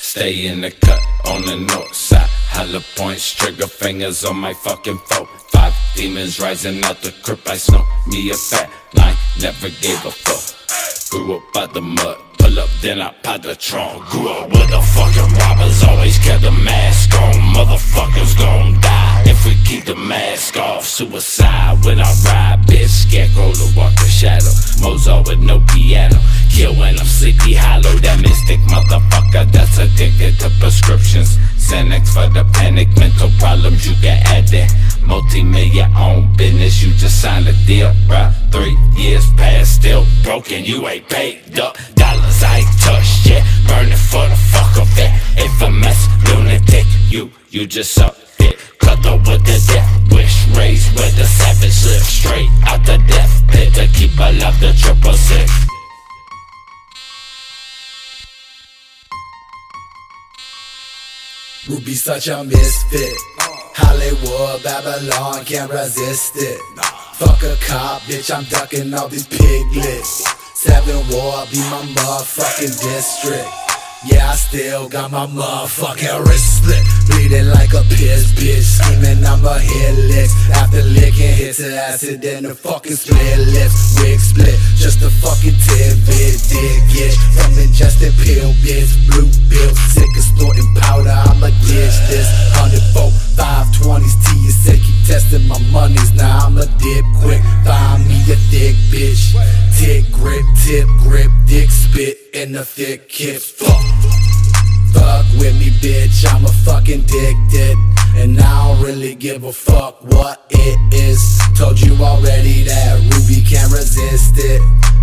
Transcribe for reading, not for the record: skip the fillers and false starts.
Stay in the cut on the north side. Hollow points, trigger fingers on my fucking foe. 5 demons rising out the crypt. I smoke me a fat line, never gave a fuck. Grew up by the mud, pull up then I pop the trunk. Grew up with the fucking robbers, always kept the mask on. Motherfuckers gon' die if we keep the mask off. Suicide when I ride, bitch. Scarecrow to walk the shadow. Mozart with no piano. Kill when I'm sleepy hollow. That mystic motherfucker that's addicted to prescriptions. Xanax for the panic, mental problems you can add that. Multi-million own business, you just signed a deal, bruh. 3 years past, still broken, you ain't paid up. Dollars I ain't touched yet, burning for the fuck of it. Infamous lunatic, you just suck it. Cut up with the death wish, raised with the savage live. Straight out the death pit to keep alive the 666. Ruby such a misfit. Hollywood, Babylon, can't resist it. Fuck a cop, bitch, I'm ducking all these piglets. 7 War, be my motherfucking district. Yeah, I still got my motherfucking wrist split. Bleeding like a piss, bitch. Screaming I'ma hit licks. After licking hits of acid, then the fucking split lips. Wig split, just a fucking tidbit. Dig it from ingested pill bits. Blue bill, sick of snorting powder. I'ma ditch this 104, 520s. TSA keep testing my monies. Now I'ma dip quick. Find me a thick bitch. Tick grip, tip grip, dick spit in the thick hips. Fuck with me, bitch, I'm a fucking addicted. And I don't really give a fuck what it is. Told you already that Ruby can't resist it.